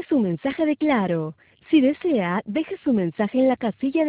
su mensaje de Claro. Si desea, deje su mensaje en la casilla